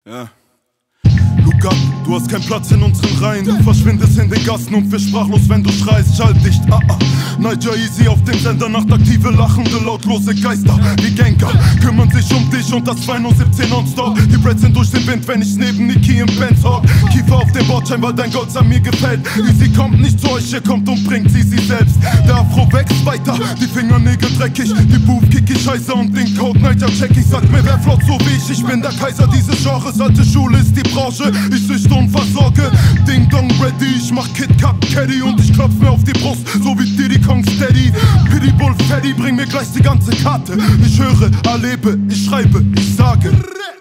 Ja. Luca, du hast keinen Platz in unseren Reihen. Du verschwindest in den Gassen und wirst sprachlos, wenn du schreist. Schalt dicht, Niger Easy auf dem Sender, nachtaktive, lachende, lautlose Geister wie Gengar kümmern sich um dich und das 217 nonstop. Die Breads sind durch den Wind, wenn ich neben Niki im Benz hock. Kiefer auf dem Bordschein, weil dein Gold an mir gefällt. Easy kommt nicht zu euch, ihr kommt und bringt sie selbst. Der Afro wächst weiter, die Fingernägel dreckig. Die Booth kick ich scheiße und den Code Niger check ich. Sag mir, wer flott so wie ich bin der Kaiser dieses Genres. Alte Schule ist die Branche, ich züchte und versorge. Ding Dong ready, ich mach Kit Kat Caddy und ich klopf mir auf die Brust, so wie Diddy Kong Steady. Pitbull Fatty, bring mir gleich die ganze Karte. Ich höre, erlebe, ich schreibe, ich sage.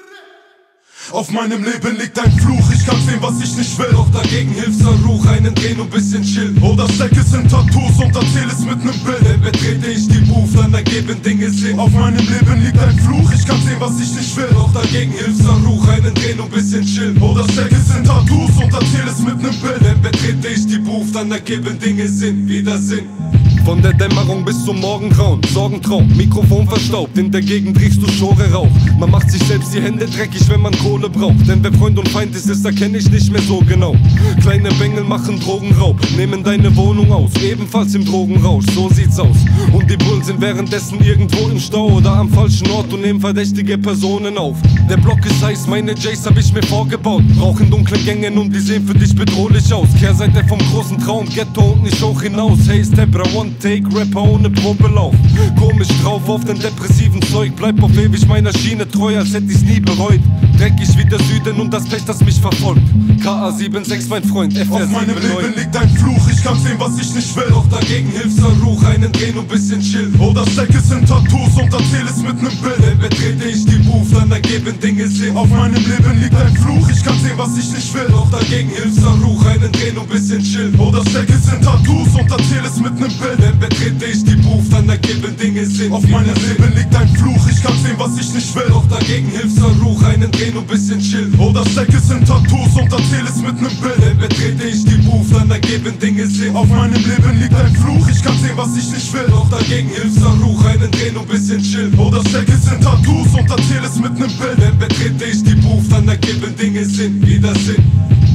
Auf meinem Leben liegt ein Fluch, ich kann sehen, was ich nicht will. Doch dagegen hilft's ein Ruch, einen drehen und bisschen chill. Oder Säcke sind Tattoos und erzähl es mit nem Bild. Denn betrete ich die Booth, dann ergeben Dinge Sinn. Auf meinem Leben liegt ein Fluch, ich kann sehen, was ich nicht will. Doch dagegen hilft's ein Ruch, einen drehen und bisschen chill. Oder Säcke sind Tattoos und erzähl es mit nem Bild. Denn betrete ich die Booth, dann ergeben Dinge Sinn, wieder Sinn. Von der Dämmerung bis zum Morgengrauen, Sorgentraum, Mikrofon verstaubt, in der Gegend riechst du Schore Rauch. Man macht sich selbst die Hände dreckig, wenn man Kohle braucht. Denn wer Freund und Feind ist, erkenne ich nicht mehr so genau. Kleine Bengel machen Drogenraub, nehmen deine Wohnung aus, ebenfalls im Drogenrausch, so sieht's aus. Und die Bullen sind währenddessen irgendwo im Stau oder am falschen Ort und nehmen verdächtige Personen auf. Der Block ist heiß, meine Jays hab ich mir vorgebaut. Rauchen dunkle Gängen und die sehen für dich bedrohlich aus. Kehrseite vom großen Traum, Ghetto und nicht hoch hinaus. Hey Stepper, One Take, Rapper ohne Probelauf. Komisch drauf auf den depressiven Zeug. Bleib auf ewig meiner Schiene treu, als hätt ich's nie bereut. Dreckig wie der Süden und das Pech, das mich verfolgt. KA76, mein Freund, FR79. Auf meinem Leben liegt ein Fluch, ich kann sehen, was ich nicht will. Doch dagegen hilft's ein Ruch, einen drehen und bisschen chill. Oder Säcke sind Tattoos und erzähl es mit nem Bild. Denn betrete ich die Booth, dann ergeben Dinge Sinn. Auf meinem Leben liegt ein Fluch, ich kann sehen, was ich nicht will. Doch dagegen hilft's ein Ruch, einen drehen und bisschen chill. Oder Säcke sind Tattoos und erzähl es mit nem Bild. Denn betrete ich die Booth, dann ergeben Dinge Sinn. Auf meinem Leben liegt ein Fluch, ich kann sehen, was ich nicht will. Doch dagegen hilft's ein Ruch, einen drehen und bisschen chill. Oder Säcke sind Tattoos und erzähl es mit nem Bild. Denn betrete ich die Booth, dann ergeben Dinge Sinn. Auf meinem Leben liegt ein Fluch, ich kann sehen, was ich nicht will. Doch dagegen hilft's ein Ruch, einen drehen und bisschen chill. Oder Säcke sind Tattoos und erzähl es mit nem Bild. Denn betrete ich die Booth, dann ergeben Dinge Sinn, wieder Sinn.